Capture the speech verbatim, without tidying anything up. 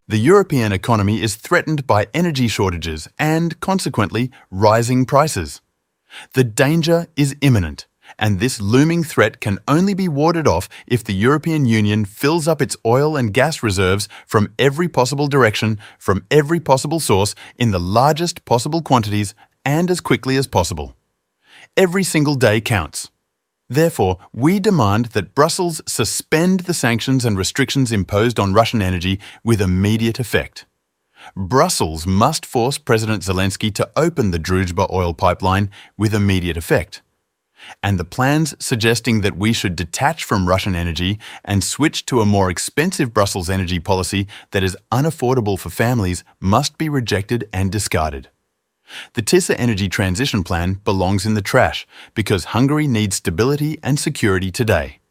The European economy is threatened by energy shortages and, consequently, rising prices. The danger is imminent, and this looming threat can only be warded off if the European Union fills up its oil and gas reserves from every possible direction, from every possible source, in the largest possible quantities and as quickly as possible. Every single day counts. Therefore, we demand that Brussels suspend the sanctions and restrictions imposed on Russian energy with immediate effect. Brussels must force President Zelensky to open the Druzhba oil pipeline with immediate effect. And the plans suggesting that we should detach from Russian energy and switch to a more expensive Brussels energy policy that is unaffordable for families must be rejected and discarded. The Tisza Energy Transition Plan belongs in the trash because Hungary needs stability and security today.